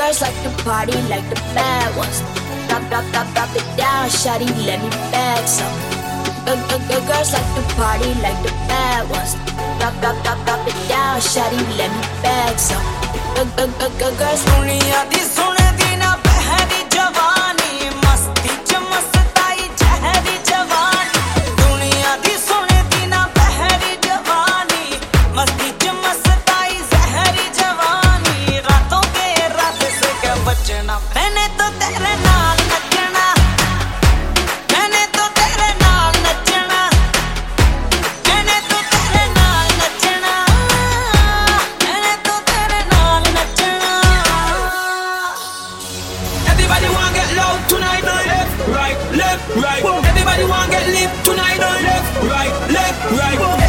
Girls like to party like the bad ones. Drop it down, shawty, let me bag some. Girls like to party like the bad ones. Drop it down, shawty, let me bag some. Girls. दुनिया दी सुने दी ना बहरी जवानी, मस्ती च मस्ताई जहरी जवानी. दुनिया दी सुने दी ना बहरी जवानी, मस्ती च मस्ताई जहरी जवानी. रातों के रात से क्या बचना, मैंने तो तेरे नाल नचना, मैंने तो तेरे नाल नचना, मैंने तो तेरे नाल नचना, मैंने तो तेरे नाल नचना. Everybody wanna get loud tonight, left, right, left, right. Everybody wanna get lit tonight, left, right, left, right.